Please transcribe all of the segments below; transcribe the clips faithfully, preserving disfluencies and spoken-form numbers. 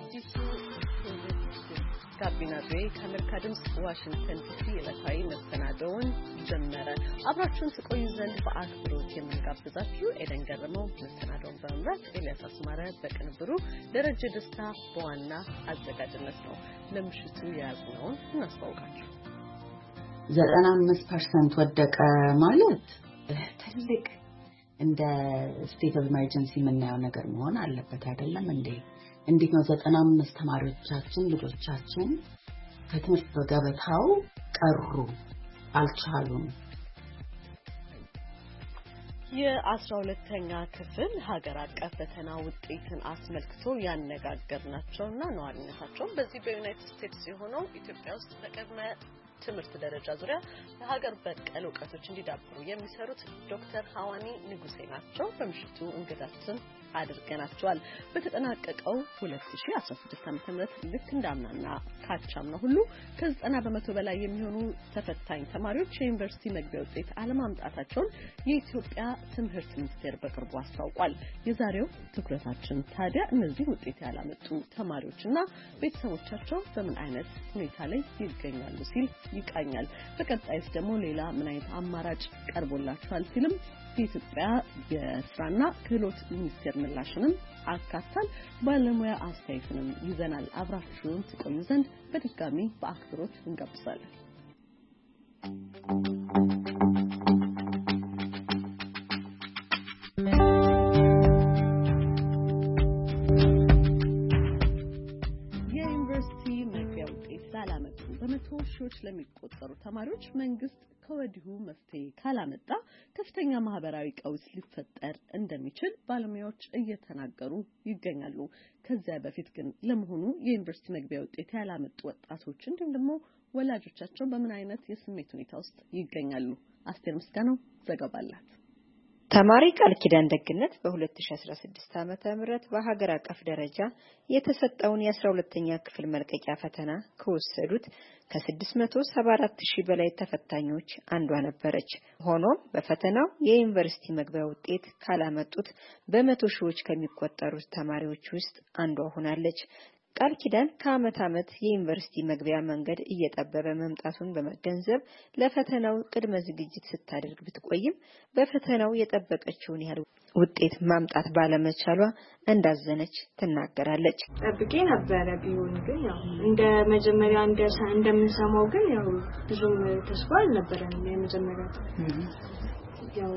አዲሱ ጋቢና ቪኦኤ ከአሜሪካ ድምጽ ዋሽንግተን ዲሲ ዕለታዊ መሰናዶውን ጀመረ። አብራችሁን ትቆዩ ዘንድ በአክብሮት የምንጋብዛችሁ ኤደን ገረመው መሰናዶውን በመምራት ኤልያስ አስማረ በቅንብሩ ደረጀ ደስታ በዋና አዘጋጅነት ነው። ለምሽቱ የያዝነውን እናስተዋውቃችሁ። ዘጠና አምስት ፐርሰንት ወደቀ ማለት ትልቅ እንደ ስቴት ኦፍ ኢመርጀንሲ የምናየው ነገር መሆን አለበት አይደለም እንዴ? እንዴት ነው ዘጠና አምስት ተማሪዎቻችን ልጆቻችን ከትምህርት ገበታው ቀሩ አልቻሉም? የአስራ ሁለተኛ ክፍል ሀገር አቀፍ ፈተና ውጤትን አስመልክቶ ያነጋገርናቸውና ነዋሪነታቸው በዚህ በዩናይትድ ስቴትስ የሆነው ኢትዮጵያ ውስጥ በቅድመ ትምህርት ደረጃ ዙሪያ የሀገር በቀል ዕውቀቶች እንዲዳብሩ የሚሰሩት ዶክተር ሀዋኒ ንጉሴ ናቸው። በምሽቱ እንግዳችን አድርገናቸዋል። በተጠናቀቀው ሁለት ሺህ አስራ ስድስት ዓመተ ምህረት ልክ እንዳምናና ካቻምና ሁሉ ከዘጠና በመቶ በላይ የሚሆኑ ተፈታኝ ተማሪዎች የዩኒቨርሲቲ መግቢያ ውጤት አለማምጣታቸውን የኢትዮጵያ ትምህርት ሚኒስቴር በቅርቡ አስታውቋል። የዛሬው ትኩረታችን ታዲያ እነዚህ ውጤት ያላመጡ ተማሪዎችና ቤተሰቦቻቸው በምን አይነት ሁኔታ ላይ ይገኛሉ ሲል ይቃኛል። በቀጣይስ ደግሞ ሌላ ምን አይነት አማራጭ ቀርቦላቸዋል ሲልም የኢትዮጵያ የስራና ክህሎት ሚኒስቴር ምላሽንም አካቷል። ባለሙያ አስተያየትንም ይዘናል። አብራችሁን ትቆዩ ዘንድ በድጋሚ በአክብሮት እንጋብዛለን። የዩኒቨርሲቲ መግቢያ ውጤት ላላመጡ በመቶ ሺዎች ለሚቆጠሩ ተማሪዎች መንግስት ከወዲሁ መፍትሄ ካላመጣ ከፍተኛ ማህበራዊ ቀውስ ሊፈጠር እንደሚችል ባለሙያዎች እየተናገሩ ይገኛሉ። ከዚያ በፊት ግን ለመሆኑ የዩኒቨርሲቲ መግቢያ ውጤት ያላመጡ ወጣቶች እንዲሁም ደግሞ ወላጆቻቸው በምን አይነት የስሜት ሁኔታ ውስጥ ይገኛሉ? አስቴር ምስጋናው ዘገባ አላት። ተማሪ ቃል ኪዳን ደግነት በ2016 ዓመተ ምህረት በሀገር አቀፍ ደረጃ የተሰጠውን የአስራ ሁለተኛ ክፍል መልቀቂያ ፈተና ከወሰዱት ከ674 ሺህ በላይ ተፈታኞች አንዷ ነበረች። ሆኖም በፈተናው የዩኒቨርሲቲ መግቢያ ውጤት ካላመጡት በመቶ ሺዎች ከሚቆጠሩት ተማሪዎች ውስጥ አንዷ ሆናለች። ቃል ኪዳን ከዓመት ዓመት የዩኒቨርሲቲ መግቢያ መንገድ እየጠበበ መምጣቱን በመገንዘብ ለፈተናው ቅድመ ዝግጅት ስታደርግ ብትቆይም በፈተናው የጠበቀችውን ያህል ውጤት ማምጣት ባለመቻሏ እንዳዘነች ትናገራለች። ጠብቄ ነበረ ቢሆን ግን ያው እንደ መጀመሪያ እንደ እንደምንሰማው ግን ያው ብዙም ተስፋ አልነበረም። የመጀመሪያ ያው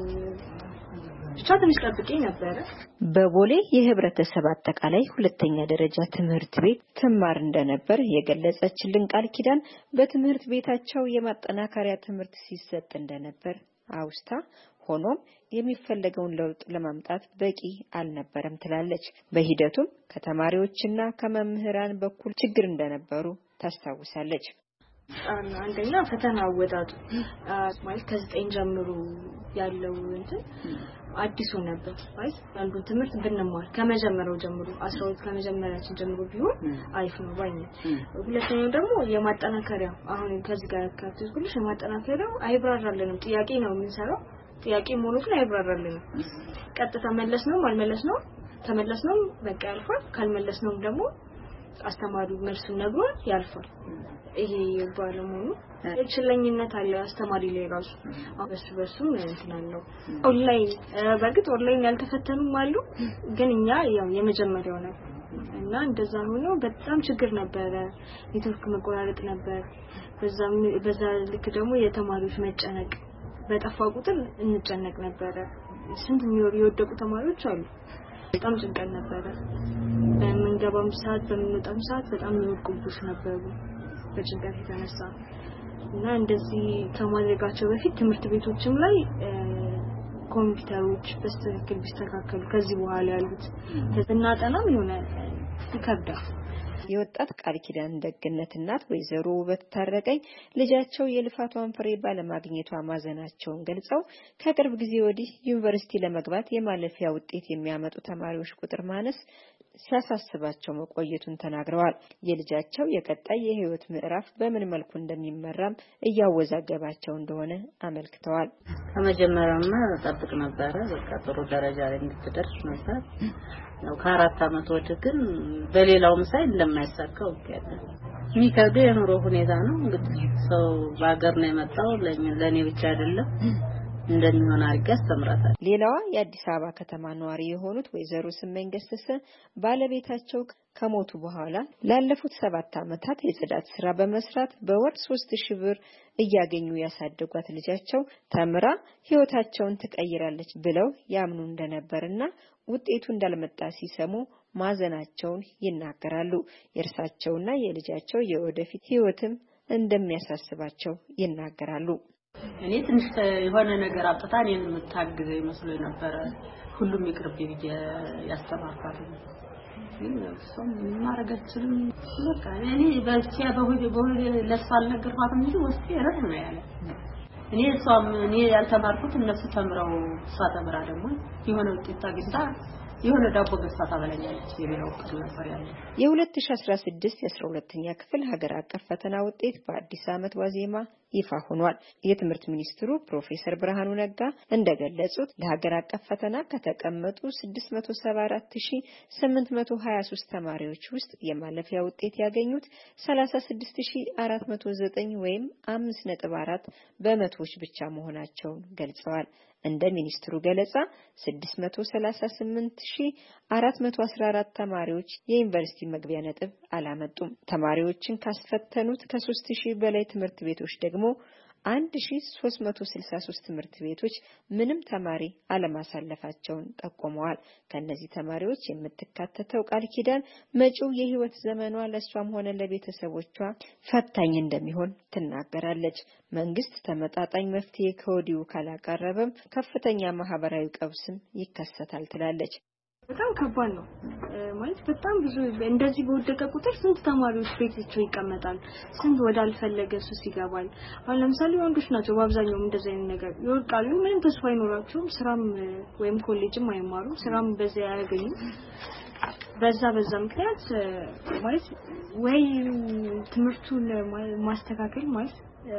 ብቻ ትንሽ ጠብቄ ነበረ። በቦሌ የህብረተሰብ አጠቃላይ ሁለተኛ ደረጃ ትምህርት ቤት ትማር እንደነበር የገለጸችልን ቃል ኪዳን በትምህርት ቤታቸው የማጠናከሪያ ትምህርት ሲሰጥ እንደነበር አውስታ ሆኖም የሚፈለገውን ለውጥ ለማምጣት በቂ አልነበረም ትላለች። በሂደቱም ከተማሪዎችና ከመምህራን በኩል ችግር እንደነበሩ ታስታውሳለች። አንደኛ ፈተና አወጣጡ ማለት ከዘጠኝ ጀምሮ ያለው እንትን አዲስ ነበር። ማለት አንዱ ትምህርት ብንማር ከመጀመሪያው ጀምሮ አስራ ሁለት ከመጀመሪያችን ጀምሮ ቢሆን አሪፍ ነው ባይ ነኝ። ሁለተኛው ደግሞ የማጠናከሪያው አሁን ከዚህ ጋር ካትኩልሽ የማጠናከሪያው አይብራራልንም። ጥያቄ ነው የምንሰራው። ጥያቄ ሞኖ ግን አይብራራልንም። ቀጥታ መለስ ነው አልመለስ ነው ተመለስ ነው በቃ ያልፋል። ካልመለስ ነው ደግሞ አስተማሪው መልሱን ነግሮን ያልፋል። ይሄ ባለሙሉ እችለኝነት አለ አስተማሪ ላይ ራሱ አበስ በሱ እንትን አለው። ኦንላይን በርግጥ ኦንላይን ያልተፈተኑም አሉ ግን እኛ ያው የመጀመሪያው ነው እና እንደዛ ሆኖ በጣም ችግር ነበረ። ኔትወርክ መቆራረጥ ነበር። በዛም በዛ ልክ ደግሞ የተማሪዎች መጨነቅ በጠፋ ቁጥር እንጨነቅ ነበረ። ስንት የሚወር የወደቁ ተማሪዎች አሉ። በጣም ጭንቀት ነበረ። በመንገባም ሰዓት በመንወጣም ሰዓት በጣም የሚወቁብሽ ነበሩ በጭንቀት የተነሳ እና እንደዚህ ከማድረጋቸው በፊት ትምህርት ቤቶችም ላይ ኮምፒውተሮች በስተክል ቢስተካከሉ ከዚህ በኋላ ያሉት ተጠናጠናም የሆነ ይከብዳል። የወጣት ቃል ኪዳን ደግነት እናት ወይዘሮ ውበት ታረቀኝ ልጃቸው የልፋቷን ፍሬ ባለማግኘቷ ማዘናቸውን ገልጸው ከቅርብ ጊዜ ወዲህ ዩኒቨርሲቲ ለመግባት የማለፊያ ውጤት የሚያመጡ ተማሪዎች ቁጥር ማነስ ሲያሳስባቸው መቆየቱን ተናግረዋል። የልጃቸው የቀጣይ የህይወት ምዕራፍ በምን መልኩ እንደሚመራም እያወዛገባቸው እንደሆነ አመልክተዋል። ከመጀመሪያውማ ተጠብቅ ነበር በቃ ጥሩ ደረጃ ላይ እንድትደርስ ነበር። ነው ከአራት አመት ወዲህ ግን በሌላውም ሳይል ለማይሳካው ይያለ የሚከብደው የኑሮ ሁኔታ ነው እንግዲህ ሰው ባገር ነው የመጣው ለኔ ብቻ አይደለም እንደሚሆን አርጋ አስተምራታል። ሌላዋ የአዲስ አበባ ከተማ ነዋሪ የሆኑት ወይዘሮ ስመኝ ገሰሰ ባለቤታቸው ከሞቱ በኋላ ላለፉት ሰባት አመታት የጽዳት ስራ በመስራት በወር ሶስት ሺህ ብር እያገኙ ያሳደጓት ልጃቸው ተምራ ህይወታቸውን ትቀይራለች ብለው ያምኑ እንደነበርና ውጤቱ እንዳልመጣ ሲሰሙ ማዘናቸውን ይናገራሉ። የእርሳቸውና የልጃቸው የወደፊት ህይወትም እንደሚያሳስባቸው ይናገራሉ። እኔ ትንሽ የሆነ ነገር አጥታን የምታግዘው ይመስል ነበር ሁሉም ይቅርብ ይየ ያስተማርኳት ግን ሰም ማረጋችንም በቃ እኔ በዚያ በሁሉ በሁሉ ለሷል ነገርኳትም እንጂ ወስጤ ረድ ነው ያለ እኔ ሷም እኔ ያልተማርኩት እነሱ ተምረው ሳተምራ ደግሞ የሆነ ውጤት አግኝታ የሆነ ዳቦ ገዝታ ታበላኛለች የሚለው ቁጥ ነበር ያለ። የ2016 የአስራ ሁለተኛ ክፍል ሀገር አቀፍ ፈተና ውጤት በአዲስ አመት ዋዜማ ይፋ ሆኗል። የትምህርት ሚኒስትሩ ፕሮፌሰር ብርሃኑ ነጋ እንደገለጹት ለሀገር አቀፍ ፈተና ከተቀመጡ ስድስት መቶ ሰባ አራት ሺህ ስምንት መቶ ሀያ ሶስት ተማሪዎች ውስጥ የማለፊያ ውጤት ያገኙት ሰላሳ ስድስት ሺህ አራት መቶ ዘጠኝ ወይም አምስት ነጥብ አራት በመቶዎች ብቻ መሆናቸውን ገልጸዋል። እንደ ሚኒስትሩ ገለጻ ስድስት መቶ ሰላሳ ስምንት ሺህ አራት መቶ አስራ አራት ተማሪዎች የዩኒቨርሲቲ መግቢያ ነጥብ አላመጡም። ተማሪዎችን ካስፈተኑት ከሶስት ሺህ በላይ ትምህርት ቤቶች ደግሞ አንድ ሺህ ሶስት መቶ ስልሳ ሶስት ትምህርት ቤቶች ምንም ተማሪ አለማሳለፋቸውን ጠቁመዋል። ከነዚህ ተማሪዎች የምትካተተው ቃል ኪዳን መጪው የህይወት ዘመኗ ለሷም ሆነ ለቤተሰቦቿ ፈታኝ እንደሚሆን ትናገራለች። መንግስት ተመጣጣኝ መፍትሄ ከወዲሁ ካላቀረበም ከፍተኛ ማህበራዊ ቀውስም ይከሰታል ትላለች። በጣም ከባድ ነው ማለት በጣም ብዙ እንደዚህ በወደቀ ቁጥር ስንት ተማሪዎች ቤታቸው ይቀመጣል ስንት ወዳልፈለገ ሱስ ይገባል። አሁን ለምሳሌ ወንዶች ናቸው በአብዛኛው እንደዚህ አይነት ነገር ይወርቃሉ ምንም ተስፋ አይኖራቸውም ስራም ወይም ኮሌጅም አይማሩም ስራም በዚያ ያገኙ በዛ በዛ ምክንያት ማለት ወይ ትምህርቱን ማስተካከል ማለት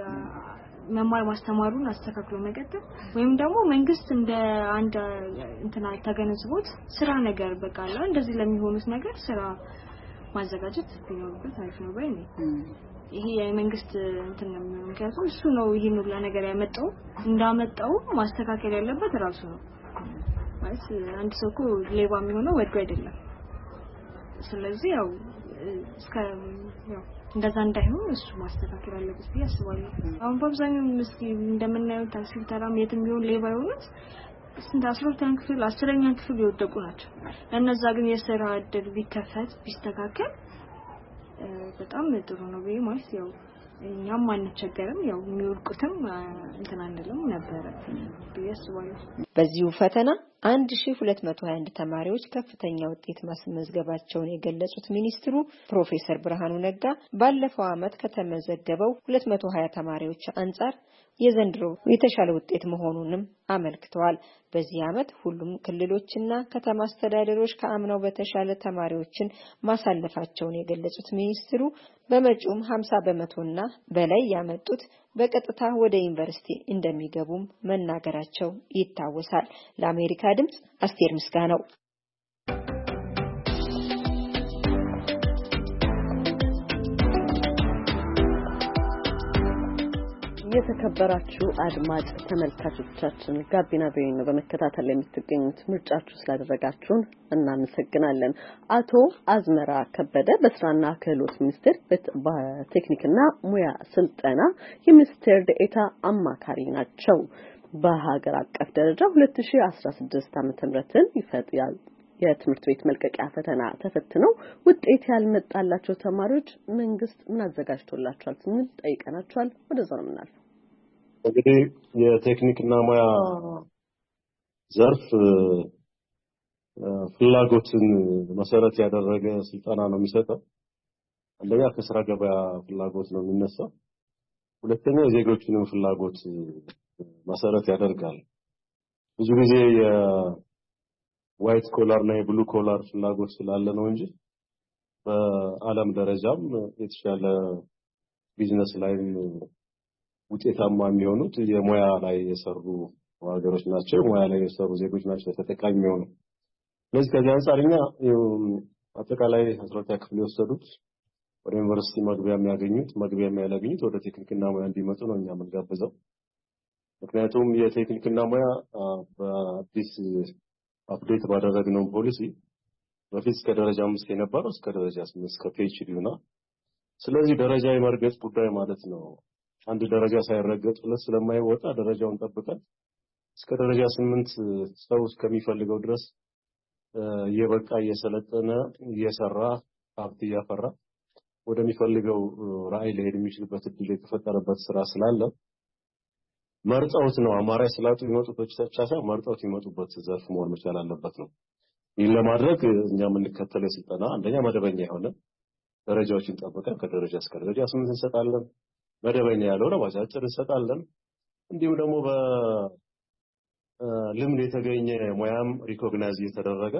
መማር ማስተማሩን አስተካክሎ መቀጠል ወይም ደግሞ መንግስት እንደ አንድ እንትና ተገነዝቦት ስራ ነገር በቃላ እንደዚህ ለሚሆኑት ነገር ስራ ማዘጋጀት ቢኖርበት አሪፍ ነው ባይ ነኝ። ይሄ የመንግስት እንትን ነው ምክንያቱም እሱ ነው ይሄን ሁሉ ነገር ያመጣው እንዳመጣው ማስተካከል ያለበት ራሱ ነው ማለት አንድ ሰው እኮ ሌባ የሚሆነው ወድቆ አይደለም። ስለዚህ ያው እስከ ያው እንደዛ እንዳይሆን እሱ ማስተካከል አለበት ብዬ አስባለሁ። አሁን በአብዛኛው ምስኪ እንደምናየው ታክሲ ተራም የትም ቢሆን ሌባ የሆኑት ስንት አስራ ሁለተኛ ክፍል አስረኛ ክፍል የወደቁ ናቸው። እነዛ ግን የሥራ ዕድል ቢከፈት ቢስተካከል በጣም ጥሩ ነው ብዬ ማለት ያው እኛም አንቸገርም ያው የሚወድቁትም እንትን አንደለም ነበር ብዬ አስባለሁ። በዚሁ ፈተና አንድ ሺህ ሁለት መቶ ሀያ አንድ ተማሪዎች ከፍተኛ ውጤት ማስመዝገባቸውን የገለጹት ሚኒስትሩ ፕሮፌሰር ብርሃኑ ነጋ ባለፈው አመት ከተመዘገበው ሁለት መቶ ሀያ ተማሪዎች አንጻር የዘንድሮ የተሻለ ውጤት መሆኑንም አመልክተዋል። በዚህ አመት ሁሉም ክልሎችና ከተማ አስተዳደሮች ከአምናው በተሻለ ተማሪዎችን ማሳለፋቸውን የገለጹት ሚኒስትሩ በመጪውም ሀምሳ በመቶና በላይ ያመጡት በቀጥታ ወደ ዩኒቨርሲቲ እንደሚገቡም መናገራቸው ይታወሳል። ለአሜሪካ ድምጽ አስቴር ምስጋናው። የተከበራችሁ አድማጭ ተመልካቾቻችን ጋቢና ቪኦኤ ነው በመከታተል ላይ የምትገኙት። ምርጫችሁ ስላደረጋችሁን እናመሰግናለን። አቶ አዝመራ ከበደ በስራና ክህሎት ሚኒስቴር በቴክኒክና ሙያ ስልጠና የሚኒስቴር ዴኤታ አማካሪ ናቸው። በሀገር አቀፍ ደረጃ ሁለት ሺህ አስራ ስድስት ዓመተ ምህረትን ይፈጥያል የትምህርት ቤት መልቀቂያ ፈተና ተፈትነው ውጤት ያልመጣላቸው ተማሪዎች መንግስት ምን አዘጋጅቶላቸዋል ስንል ጠይቀናቸዋል። ወደዛው ነው የምናልፈው። እንግዲህ የቴክኒክና ሙያ ዘርፍ ፍላጎትን መሰረት ያደረገ ስልጠና ነው የሚሰጠው። አንደኛ ከስራ ገበያ ፍላጎት ነው የሚነሳው። ሁለተኛ የዜጎችን ፍላጎት መሰረት ያደርጋል። ብዙ ጊዜ የዋይት ኮላር እና የብሉ ኮላር ፍላጎት ስላለ ነው እንጂ በአለም ደረጃም የተሻለ ቢዝነስ ላይ ውጤታማ የሚሆኑት የሙያ ላይ የሰሩ ሀገሮች ናቸው። ሙያ ላይ የሰሩ ዜጎች ናቸው ተጠቃሚ የሚሆኑ። ለዚህ ከዚህ አንፃርኛ አጠቃላይ አስራ ሁለተኛ ክፍል የወሰዱት ወደ ዩኒቨርሲቲ መግቢያ የሚያገኙት መግቢያ የሚያገኙት ወደ ቴክኒክና ሙያ እንዲመጡ ነው እኛ የምንጋብዘው። ምክንያቱም የቴክኒክና ሙያ በአዲስ አፕዴት ባደረግነው ፖሊሲ በፊት እስከ ደረጃ አምስት የነበረው እስከ ደረጃ ስምንት እስከ ፒኤችዲ ነው። ስለዚህ ደረጃ የመርገጥ ጉዳይ ማለት ነው። አንድ ደረጃ ሳይረገጥ ሁለት ስለማይወጣ ደረጃውን ጠብቀን እስከ ደረጃ ስምንት ሰው እስከሚፈልገው ድረስ የበቃ እየሰለጠነ እየሰራ ሀብት እያፈራ ወደሚፈልገው ራዕይ ሊሄድ የሚችልበት እድል የተፈጠረበት ስራ ስላለ መርጠውት ነው አማራጭ ስላጡ ይመጡት ብቻ ሳይሆን መርጠውት ይመጡበት ዘርፍ መሆን መቻል አለበት ነው። ይህን ለማድረግ እኛ የምንከተለው ስልጠና አንደኛ መደበኛ የሆነ ደረጃዎችን ጠብቀን ከደረጃ እስከ ደረጃ ስምንት እንሰጣለን። መደበኛ ያልሆነ አጫጭር እንሰጣለን። እንዲሁም ደግሞ በልምድ የተገኘ ሙያም ሪኮግናይዝ እየተደረገ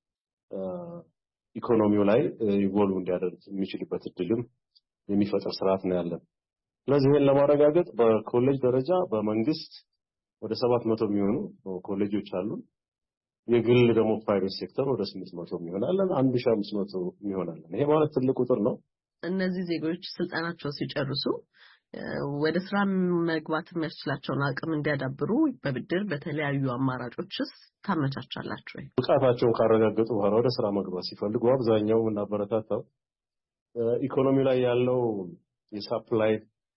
ኢኮኖሚው ላይ ኢቮልቭ እንዲያደርግ የሚችልበት እድልም የሚፈጥር ስርዓት ነው ያለን። ስለዚህ ይሄን ለማረጋገጥ በኮሌጅ ደረጃ በመንግስት ወደ ሰባት መቶ የሚሆኑ ኮሌጆች አሉ። የግል ደግሞ ፕራይቬት ሴክተር ወደ ስምንት መቶ የሚሆናለን አንድ ሺህ አምስት መቶ የሚሆናለን። ይሄ ማለት ትልቅ ቁጥር ነው። እነዚህ ዜጎች ስልጣናቸው ሲጨርሱ ወደ ስራ መግባት የሚያስችላቸውን አቅም እንዲያዳብሩ በብድር በተለያዩ አማራጮችስ ታመቻቻላችሁ ወይ? ብቃታቸውን ካረጋገጡ በኋላ ወደ ስራ መግባት ሲፈልጉ አብዛኛው እናበረታታው ኢኮኖሚ ላይ ያለው የሳፕላይ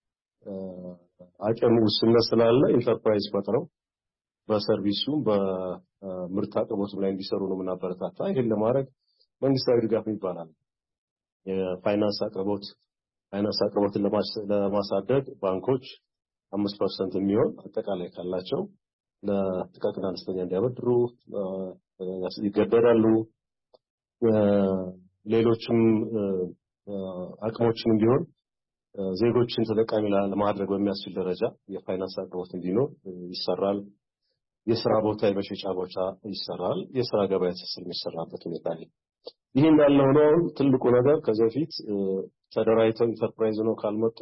አቅም ውስንነት ስላለ ኢንተርፕራይዝ ፈጥረው በሰርቪሱ በምርት አቅርቦት ላይ እንዲሰሩ ነው የምናበረታታ። ይሄን ለማድረግ መንግስታዊ ድጋፍ ይባላል የፋይናንስ አቅርቦት ፋይናንስ አቅርቦትን ለማሳደግ ባንኮች አምስት ፐርሰንት የሚሆን አጠቃላይ ካላቸው ለጥቃቅን አነስተኛ እንዲያበድሩ ይገደዳሉ። ሌሎችም አቅሞችን ቢሆን ዜጎችን ተጠቃሚ ለማድረግ በሚያስችል ደረጃ የፋይናንስ አቅርቦት እንዲኖር ይሰራል። የሥራ ቦታ የመሸጫ ቦታ ይሰራል። የሥራ ገበያ ትስስር የሚሰራበት ሁኔታ አለ። ይሄ እንዳለ ሆኖ ትልቁ ነገር ከዚህ በፊት ተደራጅተው ኢንተርፕራይዝ ነው ካልመጡ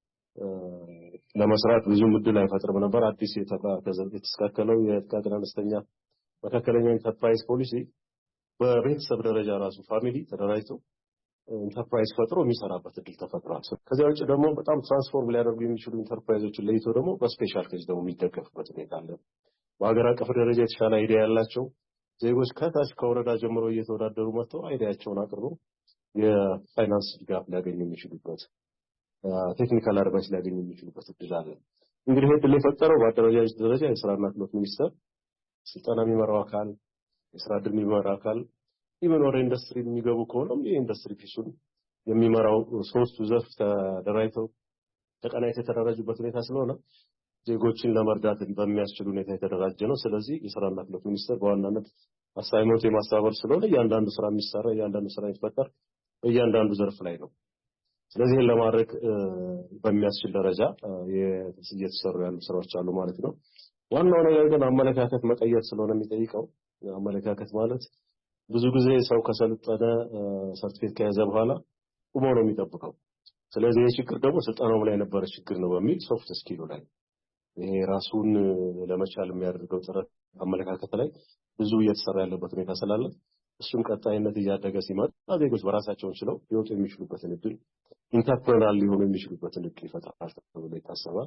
ለመስራት ብዙ ምድል አይፈጥርም ነበር። አዲስ የተስተካከለው የጥቃቅን አነስተኛ መካከለኛ ኢንተርፕራይዝ ፖሊሲ በቤተሰብ ደረጃ ራሱ ፋሚሊ ተደራጅተው ኢንተርፕራይዝ ፈጥሮ የሚሰራበት እድል ተፈጥሯል። ከዚያ ውጭ ደግሞ በጣም ትራንስፎርም ሊያደርጉ የሚችሉ ኢንተርፕራይዞችን ለይቶ ደግሞ በስፔሻል ኬዝ ደግሞ የሚደገፍበት ሁኔታ አለ። በሀገር አቀፍ ደረጃ የተሻለ አይዲያ ያላቸው ዜጎች ከታች ከወረዳ ጀምሮ እየተወዳደሩ መጥተው አይዲያቸውን አቅርበው የፋይናንስ ድጋፍ ሊያገኙ የሚችሉበት ቴክኒካል አድቫይስ ሊያገኙ የሚችሉበት እድል አለ። እንግዲህ ይሄ እድል የፈጠረው በአደረጃጀት ደረጃ የስራና ክህሎት ሚኒስቴር ስልጠና የሚመራው አካል የስራ እድል የሚመራው አካል ኢቨን ወደ ኢንዱስትሪ የሚገቡ ከሆነም የኢንዱስትሪ ፒሱን የሚመራው ሶስቱ ዘርፍ ተደራጅተው ተቀናይተው የተደራጁበት ሁኔታ ስለሆነ ዜጎችን ለመርዳት በሚያስችል ሁኔታ የተደራጀ ነው። ስለዚህ የስራና ክህሎት ሚኒስቴር በዋናነት አሳይመንት የማስተባበር ስለሆነ እያንዳንዱ ስራ የሚሰራ እያንዳንዱ ስራ የሚፈጠር እያንዳንዱ ዘርፍ ላይ ነው። ስለዚህ ለማድረግ በሚያስችል ደረጃ እየተሰሩ ያሉ ስራዎች አሉ ማለት ነው። ዋናው ነገር ግን አመለካከት መቀየር ስለሆነ የሚጠይቀው አመለካከት ማለት ብዙ ጊዜ ሰው ከሰለጠነ ሰርቲፊኬት ከያዘ በኋላ ቆሞ ነው የሚጠብቀው። ስለዚህ ይህ ችግር ደግሞ ስልጠናው ላይ የነበረ ችግር ነው በሚል ሶፍት ስኪሉ ላይ ይሄ ራሱን ለመቻል የሚያደርገው ጥረት አመለካከት ላይ ብዙ እየተሰራ ያለበት ሁኔታ ስላለ እሱም ቀጣይነት እያደገ ሲመጣ ዜጎች በራሳቸው ችለው ሊወጡ የሚችሉበትን እድል ኢንተርፕረነር ሊሆኑ የሚችሉበትን እድል ይፈጥራል ተብሎ ይታሰባል።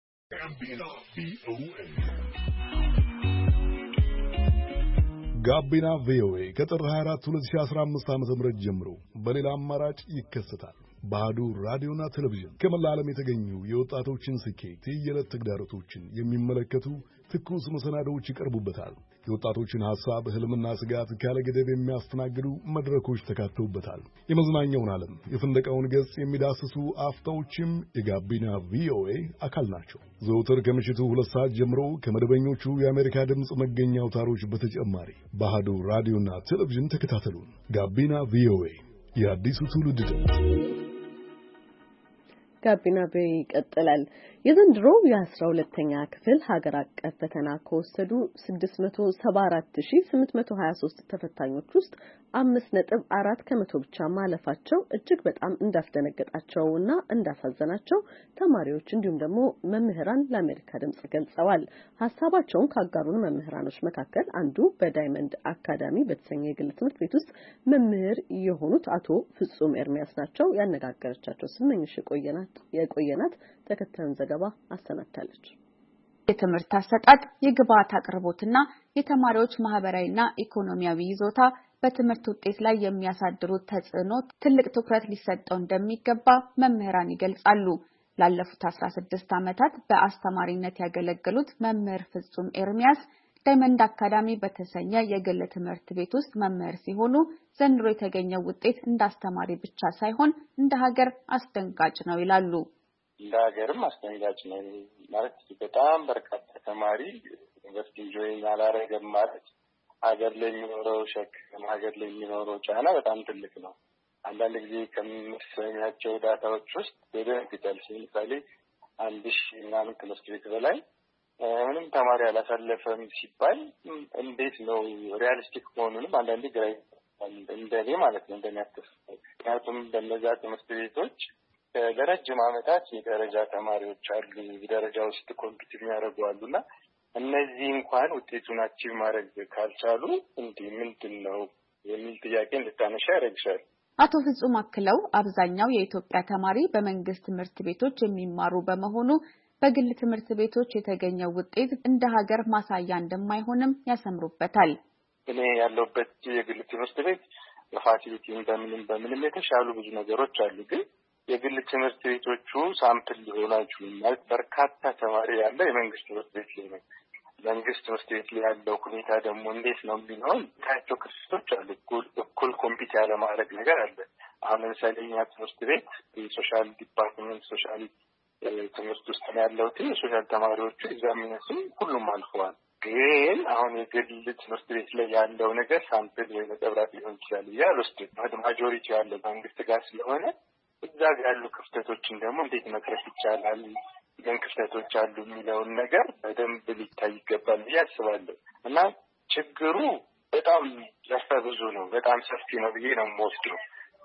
ጋቢና ቪኦኤ ከጥር ሃያ አራት ሁለት ሺህ አስራ አምስት ዓ.ም ጀምሮ በሌላ አማራጭ ይከሰታል። ባህዱ ራዲዮና ቴሌቪዥን ከመላ ዓለም የተገኙ የወጣቶችን ስኬት፣ የየዕለት ተግዳሮቶችን የሚመለከቱ ትኩስ መሰናዶዎች ይቀርቡበታል። የወጣቶችን ሐሳብ፣ ህልምና ስጋት ካለ ገደብ የሚያስተናግዱ መድረኮች ተካተውበታል። የመዝናኛውን ዓለም የፍንደቃውን ገጽ የሚዳስሱ አፍታዎችም የጋቢና ቪኦኤ አካል ናቸው። ዘውትር ከምሽቱ ሁለት ሰዓት ጀምሮ ከመደበኞቹ የአሜሪካ ድምፅ መገኛ አውታሮች በተጨማሪ ባህዱ ራዲዮና ቴሌቪዥን ተከታተሉን። ጋቢና ቪኦኤ የአዲሱ ትውልድ ድምፅ። ጋቢና በይቀጥላል። የዘንድሮ የአስራ ሁለተኛ ክፍል ሀገር አቀፍ ፈተና ከወሰዱ ስድስት መቶ ሰባ አራት ሺህ ስምንት መቶ ሀያ ሶስት ተፈታኞች ውስጥ አምስት ነጥብ አራት ከመቶ ብቻ ማለፋቸው እጅግ በጣም እንዳስደነገጣቸውና እንዳሳዘናቸው ተማሪዎች እንዲሁም ደግሞ መምህራን ለአሜሪካ ድምጽ ገልጸዋል። ሀሳባቸውን ካጋሩን መምህራኖች መካከል አንዱ በዳይመንድ አካዳሚ በተሰኘ የግል ትምህርት ቤት ውስጥ መምህር የሆኑት አቶ ፍጹም ኤርሚያስ ናቸው። ያነጋገረቻቸው ስመኝሽ የቆየናት የቆየናት ተከታዩን ዘገባ አሰናድታለች። የትምህርት አሰጣጥ፣ የግብዓት አቅርቦትና የተማሪዎች ማህበራዊና ኢኮኖሚያዊ ይዞታ በትምህርት ውጤት ላይ የሚያሳድሩት ተጽዕኖ ትልቅ ትኩረት ሊሰጠው እንደሚገባ መምህራን ይገልጻሉ። ላለፉት አስራ ስድስት ዓመታት በአስተማሪነት ያገለገሉት መምህር ፍጹም ኤርሚያስ ዳይመንድ አካዳሚ በተሰኘ የግል ትምህርት ቤት ውስጥ መምህር ሲሆኑ ዘንድሮ የተገኘው ውጤት እንደ አስተማሪ ብቻ ሳይሆን እንደ ሀገር አስደንጋጭ ነው ይላሉ። እንደ ሀገርም አስደንጋጭ ነው ማለት በጣም በርካታ ተማሪ ዩኒቨርሲቲ ጆይን አላረገም ማለት ሀገር ላይ የሚኖረው ሸክም፣ ሀገር ላይ የሚኖረው ጫና በጣም ትልቅ ነው። አንዳንድ ጊዜ ከምትሰሚያቸው ዳታዎች ውስጥ በደንብ ለምሳሌ አንድ ሺህ ምናምን ትምህርት ቤት በላይ ምንም ተማሪ አላሳለፈም ሲባል እንዴት ነው ሪያሊስቲክ መሆኑንም አንዳንዴ ግራ እንደኔ ማለት ነው እንደሚያስብ። ምክንያቱም በእነዛ ትምህርት ቤቶች ለረጅም ዓመታት የደረጃ ተማሪዎች አሉ፣ ደረጃ ውስጥ ኮምፒት የሚያደርጉ አሉና እነዚህ እንኳን ውጤቱን አቺቭ ማድረግ ካልቻሉ እንዲህ ምንድን ነው የሚል ጥያቄ እንድታነሻ ያደርግሻል። አቶ ፍጹም አክለው አብዛኛው የኢትዮጵያ ተማሪ በመንግስት ትምህርት ቤቶች የሚማሩ በመሆኑ በግል ትምህርት ቤቶች የተገኘው ውጤት እንደ ሀገር ማሳያ እንደማይሆንም ያሰምሩበታል። እኔ ያለሁበት የግል ትምህርት ቤት በፋሲሊቲም በምንም በምንም የተሻሉ ብዙ ነገሮች አሉ። ግን የግል ትምህርት ቤቶቹ ሳምፕል ሊሆናችሁ ማለት በርካታ ተማሪ ያለ የመንግስት ትምህርት ቤት ላይ ነው። መንግስት ትምህርት ቤት ላይ ያለው ሁኔታ ደግሞ እንዴት ነው የሚሆን ታቸው ክፍተቶች አሉ። እኩል እኩል ኮምፒት ያለ ማድረግ ነገር አለ። አሁን ለምሳሌ እኛ ትምህርት ቤት ሶሻል ዲፓርትመንት ሶሻል ትምህርት ውስጥ ያለው ሶሻል ተማሪዎቹ ኤግዛሚኔሽን ሁሉም አልፈዋል። ግን አሁን የግል ትምህርት ቤት ላይ ያለው ነገር ሳምፕል ወይ ነጠብራት ሊሆን ይችላል ያሉት ማጆሪቲ ያለው መንግስት ጋር ስለሆነ እዛ ጋር ያሉ ክፍተቶችን ደግሞ እንዴት መቅረፍ ይቻላል፣ ምን ክፍተቶች አሉ የሚለውን ነገር በደንብ ሊታይ ይገባል ብዬ አስባለሁ። እና ችግሩ በጣም ዘርፈ ብዙ ነው፣ በጣም ሰፊ ነው ብዬ ነው የምወስደው።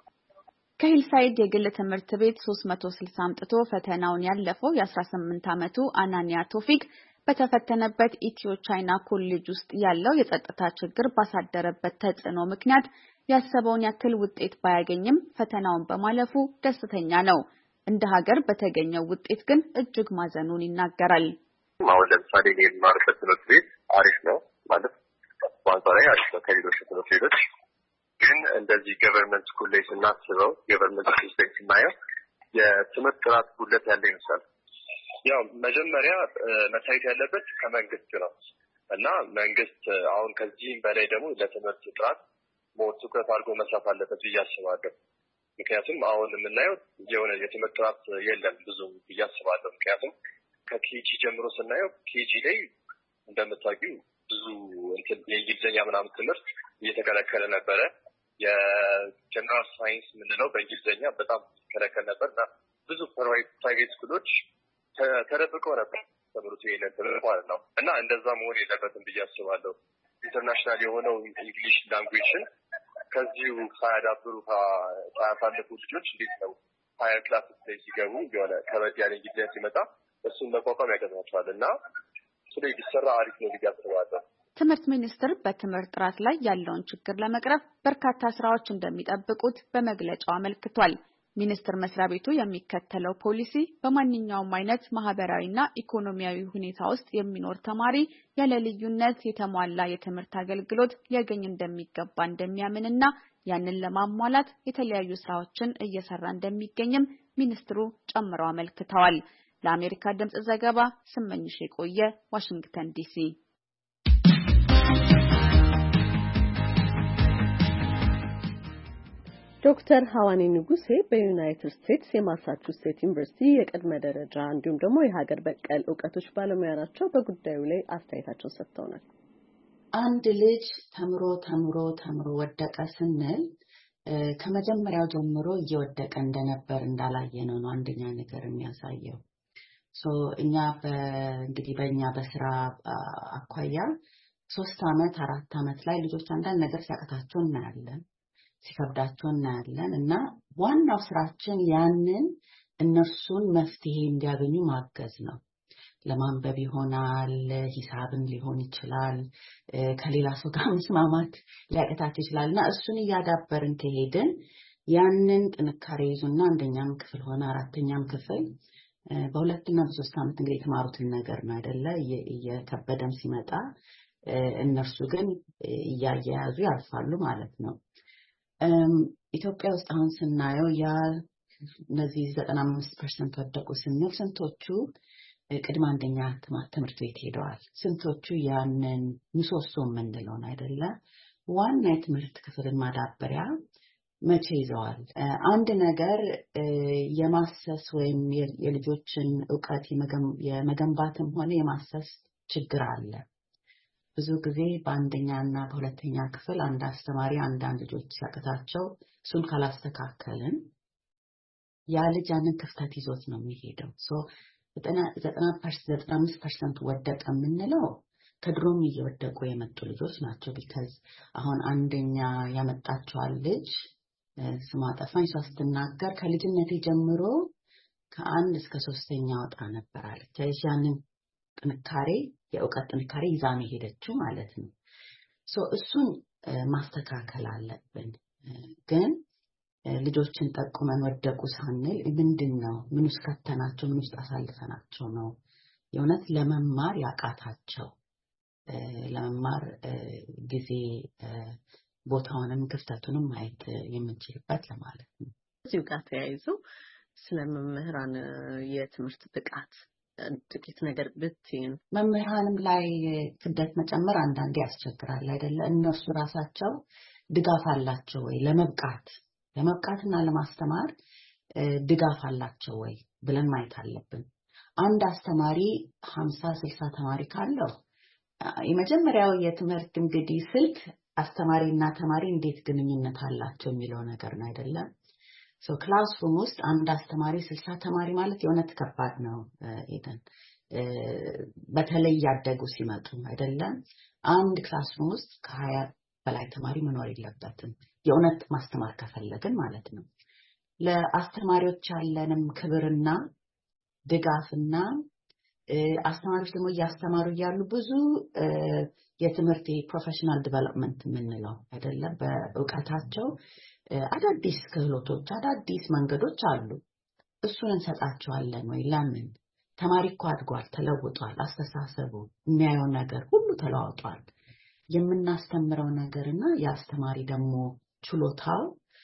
ከሂልሳይድ የግል ትምህርት ቤት ሶስት መቶ ስልሳ አምጥቶ ፈተናውን ያለፈው የአስራ ስምንት ዓመቱ አናንያ ቶፊቅ በተፈተነበት ኢትዮ ቻይና ኮሌጅ ውስጥ ያለው የጸጥታ ችግር ባሳደረበት ተጽዕኖ ምክንያት ያሰበውን ያክል ውጤት ባያገኝም ፈተናውን በማለፉ ደስተኛ ነው። እንደ ሀገር በተገኘው ውጤት ግን እጅግ ማዘኑን ይናገራል። አሁን ለምሳሌ እኔ የምማርበት ትምህርት ቤት አሪፍ ነው ማለት በአንጻራዊ አሪፍ ነው ከሌሎች ትምህርት ቤቶች። ግን እንደዚህ ገቨርንመንት ስኩል ላይ ስናስበው ገቨርንመንት ስኩል ላይ ስናየው የትምህርት ጥራት ጉድለት ያለ ይመስላል። ያው መጀመሪያ መታየት ያለበት ከመንግስት ነው እና መንግስት አሁን ከዚህም በላይ ደግሞ ለትምህርት ጥራት ሞር ትኩረት አድርጎ መስራት አለበት ብዬ አስባለሁ። ምክንያቱም አሁን የምናየው የሆነ የትምህርት ጥራት የለም ብዙ ብዬ አስባለሁ። ምክንያቱም ከኬጂ ጀምሮ ስናየው ኬጂ ላይ እንደምታውቂው ብዙ እንትን የእንግሊዝኛ ምናምን ትምህርት እየተከለከለ ነበረ። የጀነራል ሳይንስ የምንለው በእንግሊዝኛ በጣም ተከለከለ ነበርና ብዙ ፕራይቬት ስኩሎች ተደብቀው ነበር ትምህርቱ ይሄንን ትምህርት ማለት ነው። እና እንደዛ መሆን የለበትም ብዬ አስባለሁ። ኢንተርናሽናል የሆነው እንግሊሽ ላንጉዌጅን ከዚሁ ሳያዳብሩ ሳያሳልፉ ልጆች እንዴት ነው ሀየር ክላስ ላይ ሲገቡ የሆነ ከበድ ያለ እንግሊዝኛ ሲመጣ እሱን መቋቋም ያገዛቸዋል እና ስለ ቢሰራ አሪፍ ነው ብዬ አስባለሁ። ትምህርት ሚኒስቴር በትምህርት ጥራት ላይ ያለውን ችግር ለመቅረፍ በርካታ ስራዎች እንደሚጠብቁት በመግለጫው አመልክቷል። ሚኒስቴር መስሪያ ቤቱ የሚከተለው ፖሊሲ በማንኛውም አይነት ማህበራዊና ኢኮኖሚያዊ ሁኔታ ውስጥ የሚኖር ተማሪ ያለ ልዩነት የተሟላ የትምህርት አገልግሎት ሊያገኝ እንደሚገባ እንደሚያምንና ያንን ለማሟላት የተለያዩ ስራዎችን እየሰራ እንደሚገኝም ሚኒስትሩ ጨምረው አመልክተዋል። ለአሜሪካ ድምጽ ዘገባ ስመኝሽ የቆየ ዋሽንግተን ዲሲ። ዶክተር ሐዋኒ ንጉሴ በዩናይትድ ስቴትስ የማሳቹሴት ዩኒቨርሲቲ የቅድመ ደረጃ እንዲሁም ደግሞ የሀገር በቀል ዕውቀቶች ባለሙያ ናቸው። በጉዳዩ ላይ አስተያየታቸውን ሰጥተውናል። አንድ ልጅ ተምሮ ተምሮ ተምሮ ወደቀ ስንል ከመጀመሪያው ጀምሮ እየወደቀ እንደነበር እንዳላየነው ነው አንደኛ ነገር የሚያሳየው። ሶ እኛ በእንግዲህ በእኛ በስራ አኳያ ሶስት አመት አራት አመት ላይ ልጆች አንዳንድ ነገር ሲያቀታቸው እናያለን፣ ሲከብዳቸው እናያለን እና ዋናው ስራችን ያንን እነሱን መፍትሄ እንዲያገኙ ማገዝ ነው። ለማንበብ ይሆናል፣ ሂሳብን ሊሆን ይችላል፣ ከሌላ ሰው ጋር መስማማት ሊያቀታቸው ይችላልና እሱን እያዳበርን ከሄድን ያንን ጥንካሬ ይዙና አንደኛም ክፍል ሆነ አራተኛም ክፍል በሁለትና በሶስት አመት እንግዲህ የተማሩትን ነገር ነው አይደለ እየከበደም ሲመጣ እነሱ ግን እያያዙ ያልፋሉ ማለት ነው። ኢትዮጵያ ውስጥ አሁን ስናየው ያ እነዚህ ዘጠና አምስት ፐርሰንት ወደቁ ስንል ስንቶቹ ቅድመ አንደኛ ትምህርት ቤት ሄደዋል? ስንቶቹ ያንን ምሰሶ የምንለውን አይደለ ዋና የትምህርት ክፍልን ማዳበሪያ መቼ ይዘዋል? አንድ ነገር የማሰስ ወይም የልጆችን ዕውቀት የመገንባትም ሆነ የማሰስ ችግር አለ። ብዙ ጊዜ በአንደኛና በሁለተኛ ክፍል አንድ አስተማሪ አንዳንድ ልጆች ሲያቀታቸው እሱን ካላስተካከልን ያ ልጅ ያንን ክፍተት ይዞት ነው የሚሄደው። ሶ ዘጠና አምስት ፐርሰንት ወደቀ የምንለው ከድሮም እየወደቁ የመጡ ልጆች ናቸው። ቢካዝ አሁን አንደኛ ያመጣቸዋል ልጅ ስሟ ጠፋኝ እሷ ስትናገር ከልጅነቴ ጀምሮ ከአንድ እስከ ሶስተኛ ወጣ ነበር አለች። ያንን ጥንካሬ የዕውቀት ጥንካሬ ይዛ ነው ሄደችው ማለት ነው። ሶ እሱን ማስተካከል አለብን። ግን ልጆችን ጠቁመን ወደቁ ሳንል ምንድነው ምን ውስጥ ከተናቸው ምን ውስጥ አሳልፈናቸው ነው የእውነት ለመማር ያቃታቸው ለመማር ጊዜ ቦታውንም ክፍተቱንም ማየት የምንችልበት ለማለት ነው። እዚሁ ጋር ተያይዞ ስለመምህራን የትምህርት ብቃት ጥቂት ነገር ብትይን። መምህራንም ላይ ክብደት መጨመር አንዳንዴ ያስቸግራል አይደለ? እነሱ ራሳቸው ድጋፍ አላቸው ወይ ለመብቃት ለመብቃትና ለማስተማር ድጋፍ አላቸው ወይ ብለን ማየት አለብን። አንድ አስተማሪ ሀምሳ ስልሳ ተማሪ ካለው የመጀመሪያው የትምህርት እንግዲህ ስልት አስተማሪና ተማሪ እንዴት ግንኙነት አላቸው የሚለው ነገር ነው አይደለ? ሶ ክላስሩም ውስጥ አንድ አስተማሪ ስልሳ ተማሪ ማለት የእውነት ከባድ ነው ኤደን። በተለይ ያደጉ ሲመጡ አይደለ? አንድ ክላስሩም ውስጥ ከሀያ በላይ ተማሪ መኖር የለበትም የእውነት ማስተማር ከፈለግን ማለት ነው። ለአስተማሪዎች ያለንም ክብርና ድጋፍና አስተማሪዎች ደግሞ እያስተማሩ ያሉ ብዙ የትምህርት ፕሮፌሽናል ዲቨሎፕመንት የምንለው አይደለ? በእውቀታቸው አዳዲስ ክህሎቶች አዳዲስ መንገዶች አሉ። እሱን እንሰጣቸዋለን ወይ? ለምን? ተማሪ እኮ አድጓል፣ ተለውጧል፣ አስተሳሰቡ የሚያየው ነገር ሁሉ ተለዋውጧል። የምናስተምረው ነገርና የአስተማሪ ደግሞ ችሎታው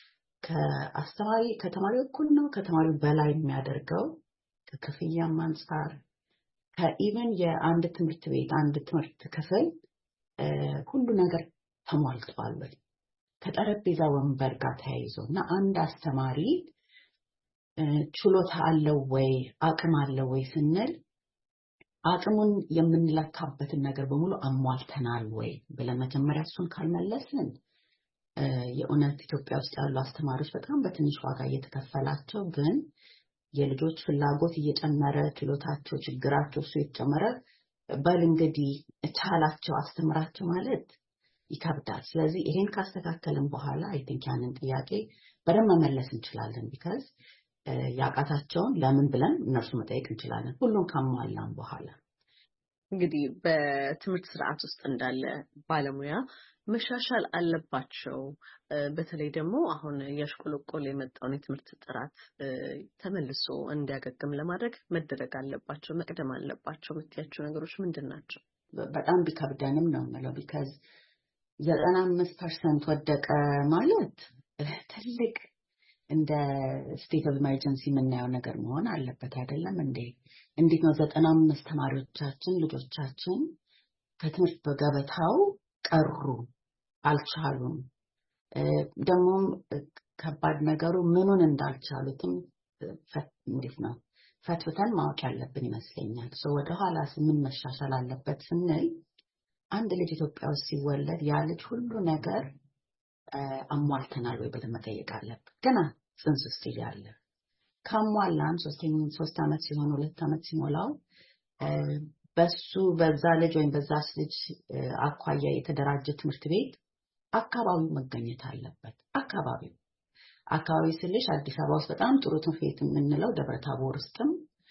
ከአስተማሪ ከተማሪው እኩል ነው ከተማሪው በላይ የሚያደርገው ከክፍያም አንፃር ከኢቨን የአንድ ትምህርት ቤት አንድ ትምህርት ክፍል ሁሉ ነገር ተሟልቷል ወይ ከጠረጴዛ ወንበር ጋር ተያይዞና አንድ አስተማሪ ችሎታ አለው ወይ አቅም አለው ወይ ስንል አቅሙን የምንለካበትን ነገር በሙሉ አሟልተናል ወይ ብለን መጀመሪያ እሱን ካልመለስን የእውነት ኢትዮጵያ ውስጥ ያሉ አስተማሪዎች በጣም በትንሽ ዋጋ እየተከፈላቸው ግን የልጆች ፍላጎት እየጨመረ ችሎታቸው ችግራቸው እሱ እየጨመረ በል እንግዲህ ቻላቸው አስተምራቸው ማለት ይከብዳል። ስለዚህ ይሄን ካስተካከልን በኋላ አይ ቲንክ ያንን ጥያቄ በደንብ መመለስ እንችላለን። ቢካዝ ያቃታቸውን ለምን ብለን እነርሱ መጠየቅ እንችላለን ሁሉን ካሟላን በኋላ። እንግዲህ በትምህርት ስርዓት ውስጥ እንዳለ ባለሙያ መሻሻል አለባቸው። በተለይ ደግሞ አሁን ያሽቆለቆለ የመጣውን የትምህርት ጥራት ተመልሶ እንዲያገግም ለማድረግ መደረግ አለባቸው መቅደም አለባቸው የምትያቸው ነገሮች ምንድን ናቸው? በጣም ቢከብደንም ነው የምለው ቢካዝ ዘጠና አምስት ፐርሰንት ወደቀ ማለት ትልቅ እንደ ስቴት ኦፍ ኢመርጀንሲ የምናየው ነገር መሆን አለበት አይደለም እንዴ? እንዴት ነው ዘጠና አምስት ተማሪዎቻችን ልጆቻችን ከትምህርት በገበታው ቀሩ አልቻሉም? ደግሞ ከባድ ነገሩ ምኑን እንዳልቻሉትም እንዴት ነው ፈትፈተን ማወቅ ያለብን ይመስለኛል። ሶ ወደ ኋላ ምን መሻሻል አለበት ስንል አንድ ልጅ ኢትዮጵያ ውስጥ ሲወለድ ያ ልጅ ሁሉ ነገር አሟልተናል ወይ ብለን መጠየቅ አለብን። ገና ጽንስ ስቲል ያለ ካሟላን ሶስት ዓመት ሲሆን ሁለት ዓመት ሲሞላው በሱ በዛ ልጅ ወይም በዛስ ልጅ አኳያ የተደራጀ ትምህርት ቤት አካባቢው መገኘት አለበት። አካባቢው አካባቢ ስልሽ አዲስ አበባ ውስጥ በጣም ጥሩ ትምህርት ቤት የምንለው ደብረ ታቦር ውስጥም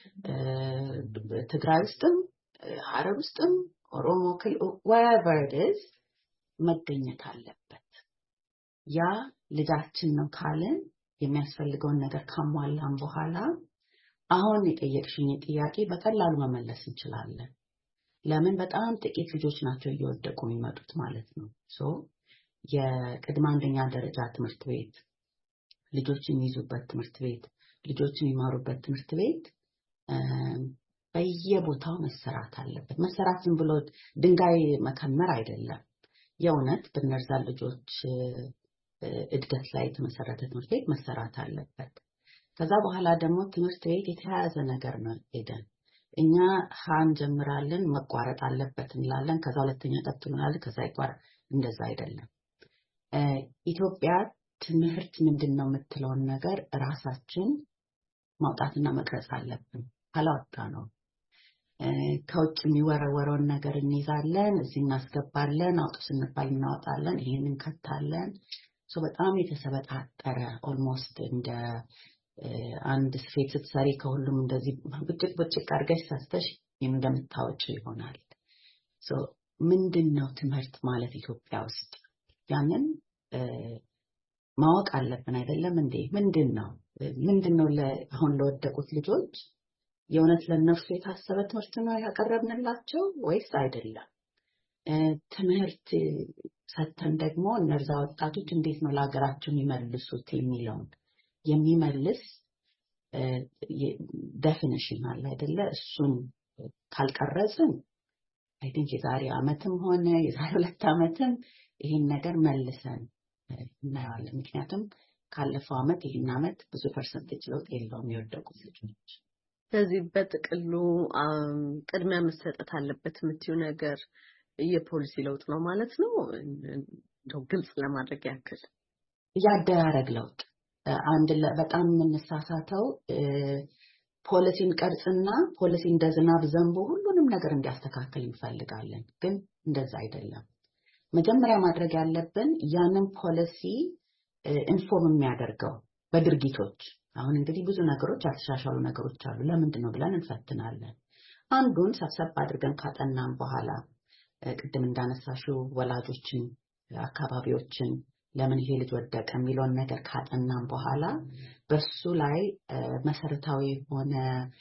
ትግራይ ውስጥም ሐረር ውስጥም ኦሮሞ ክልል wherever it is መገኘት አለበት። ያ ልጃችን ነው ካለን የሚያስፈልገውን ነገር ካሟላን በኋላ አሁን የጠየቅሽኝ ጥያቄ በቀላሉ መመለስ እንችላለን። ለምን በጣም ጥቂት ልጆች ናቸው እየወደቁ የሚመጡት ማለት ነው። ሶ የቅድመ አንደኛ ደረጃ ትምህርት ቤት ልጆችን የሚይዙበት ትምህርት ቤት ልጆችን የሚማሩበት ትምህርት ቤት በየቦታው መሰራት አለበት። መሰራት ዝም ብሎ ድንጋይ መከመር አይደለም። የእውነት በእነዛ ልጆች እድገት ላይ የተመሰረተ ትምህርት ቤት መሰራት አለበት። ከዛ በኋላ ደግሞ ትምህርት ቤት የተያያዘ ነገር ነው። ሄደን እኛ ሃን ጀምራለን መቋረጥ አለበት እንላለን። ከዛ ሁለተኛ ቀጥሉናል። ከዛ ይቋረጥ እንደዛ አይደለም። ኢትዮጵያ ትምህርት ምንድነው የምትለውን ነገር ራሳችን ማውጣትና መቅረጽ አለብን። አላወጣ ነው ከውጭ የሚወረወረውን ነገር እንይዛለን፣ እዚህ እናስገባለን፣ አውጡ ስንባል እናወጣለን፣ ይሄንን ከታለን። ሶ በጣም የተሰበጣጠረ ኦልሞስት እንደ አንድ ስፌት ስትሰሪ ከሁሉም እንደዚህ ብጭቅ ብጭቅ አድርገሽ ሰርተሽ እንደምታወጪ ይሆናል። ሶ ምንድነው ትምህርት ማለት ኢትዮጵያ ውስጥ ያንን ማወቅ አለብን አይደለም እንዴ? ምንድነው ምንድነው ለአሁን ለወደቁት ልጆች የእውነት ለነሱ የታሰበ ትምህርት ነው ያቀረብንላቸው ወይስ አይደለም? ትምህርት ሰተን ደግሞ እነዛ ወጣቶች እንዴት ነው ለሀገራቸው የሚመልሱት የሚለውን የሚመልስ ዴፊኒሽን አለ አይደለ? እሱን ካልቀረጽን አይ ቲንክ የዛሬ ዓመትም ሆነ የዛሬ ሁለት ዓመትም ይሄን ነገር መልሰን እናያለን። ምክንያቱም ካለፈው ዓመት ይሄን ዓመት ብዙ ፐርሰንቴጅ ለውጥ የለውም የወደቁት ልጆች። ስለዚህ በጥቅሉ ቅድሚያ መሰጠት አለበት የምትይው ነገር የፖሊሲ ለውጥ ነው ማለት ነው። እንደው ግልጽ ለማድረግ ያክል ያደራረግ ለውጥ አንድ በጣም የምንሳሳተው ፖሊሲን ቀርጽና ፖሊሲ እንደ ዝናብ ዘንቦ ሁሉንም ነገር እንዲያስተካክል እንፈልጋለን። ግን እንደዛ አይደለም። መጀመሪያ ማድረግ ያለብን ያንን ፖሊሲ ኢንፎርም የሚያደርገው በድርጊቶች አሁን እንግዲህ ብዙ ነገሮች ያልተሻሻሉ ነገሮች አሉ። ለምንድን ነው ብለን እንፈትናለን። አንዱን ሰብሰብ አድርገን ካጠናን በኋላ ቅድም እንዳነሳሽው ወላጆችን አካባቢዎችን ለምን ይሄ ልጅ ወደቀ የሚለውን ነገር ካጠናን በኋላ በሱ ላይ መሰረታዊ ሆነ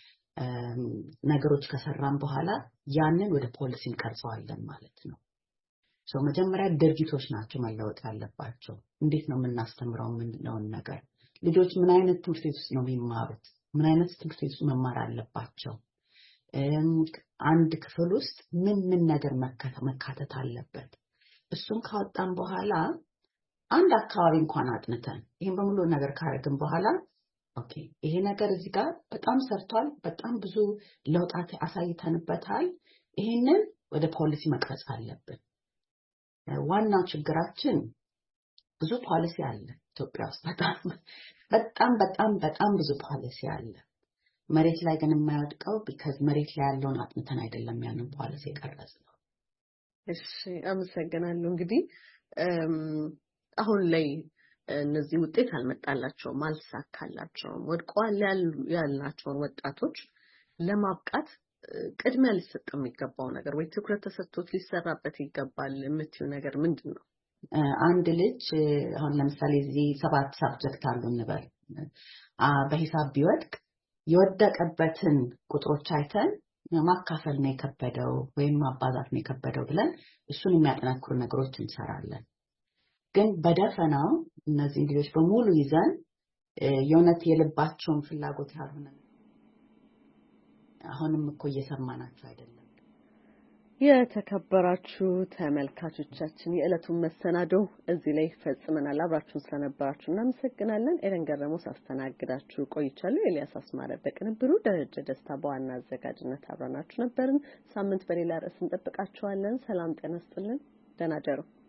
ነገሮች ከሰራን በኋላ ያንን ወደ ፖሊሲ እንቀርጸዋለን ማለት ነው። ሶ መጀመሪያ ድርጊቶች ናቸው መለወጥ ያለባቸው። እንዴት ነው የምናስተምረው ምንድነውን ነገር ልጆች ምን አይነት ትምህርት ቤት ውስጥ ነው የሚማሩት? ምን አይነት ትምህርት ቤት ውስጥ መማር አለባቸው? አንድ ክፍል ውስጥ ምን ምን ነገር መካተት አለበት? እሱን ካወጣን በኋላ አንድ አካባቢ እንኳን አጥንተን ይሄን በሙሉ ነገር ካረግን በኋላ ኦኬ ይሄ ነገር እዚህ ጋር በጣም ሰርቷል፣ በጣም ብዙ ለውጣት አሳይተንበታል፣ ይሄንን ወደ ፖሊሲ መቅረጽ አለብን። ዋናው ችግራችን ብዙ ፖሊሲ አለ ኢትዮጵያ ውስጥ በጣም በጣም በጣም በጣም ብዙ ፖሊሲ አለ። መሬት ላይ ግን የማይወድቀው because መሬት ላይ ያለውን አጥንተን አይደለም ያንን ፖሊሲ የቀረጽነው። እሺ አመሰግናለሁ። እንግዲህ አሁን ላይ እነዚህ ውጤት አልመጣላቸውም፣ አልሳካላቸውም፣ ወድቀዋል ያልናቸውን ወጣቶች ለማብቃት ቅድሚያ ሊሰጥ የሚገባው ነገር ወይ ትኩረት ተሰጥቶት ሊሰራበት ይገባል የምትዩ ነገር ምንድነው? አንድ ልጅ አሁን ለምሳሌ እዚህ ሰባት ሳብጀክት አሉ እንበል በሂሳብ ቢወድቅ የወደቀበትን ቁጥሮች አይተን ማካፈል ነው የከበደው ወይም ማባዛት ነው የከበደው ብለን እሱን የሚያጠናክሩ ነገሮች እንሰራለን። ግን በደፈናው እነዚህ ልጆች በሙሉ ይዘን የእውነት የልባቸውን ፍላጎት ያልሆነ አሁንም እኮ እየሰማናቸው አይደለም። የተከበራችሁ ተመልካቾቻችን የዕለቱን መሰናዶ እዚህ ላይ ፈጽመናል። አብራችሁን ስለነበራችሁ እናመሰግናለን። ኤረን ገረሞ ሳስተናግዳችሁ ቆይቻለሁ። ኤልያስ አስማረ በቅንብሩ፣ ደረጀ ደስታ በዋና አዘጋጅነት አብረናችሁ ነበርን። ሳምንት በሌላ ርዕስ እንጠብቃችኋለን። ሰላም ጤና ይስጥልን። ደህና ደሩ።